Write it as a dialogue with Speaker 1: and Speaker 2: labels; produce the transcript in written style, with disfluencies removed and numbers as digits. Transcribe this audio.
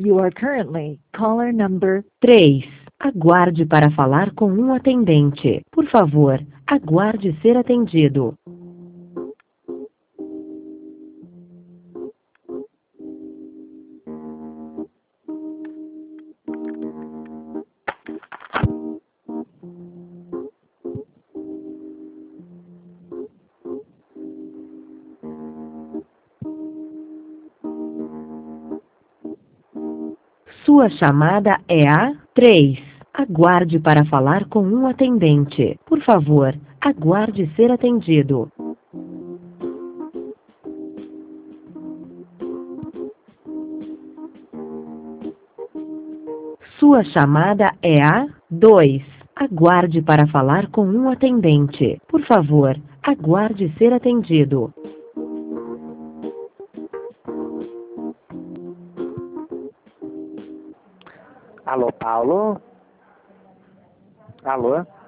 Speaker 1: You are currently caller number
Speaker 2: 3. Aguarde para falar com um atendente. Por favor, aguarde ser atendido. Sua chamada é a 3. Aguarde para falar com um atendente. Por favor, aguarde ser atendido. Sua chamada é a 2. Aguarde para falar com um atendente. Por favor, aguarde ser atendido.
Speaker 3: Alô, Paulo? Alô?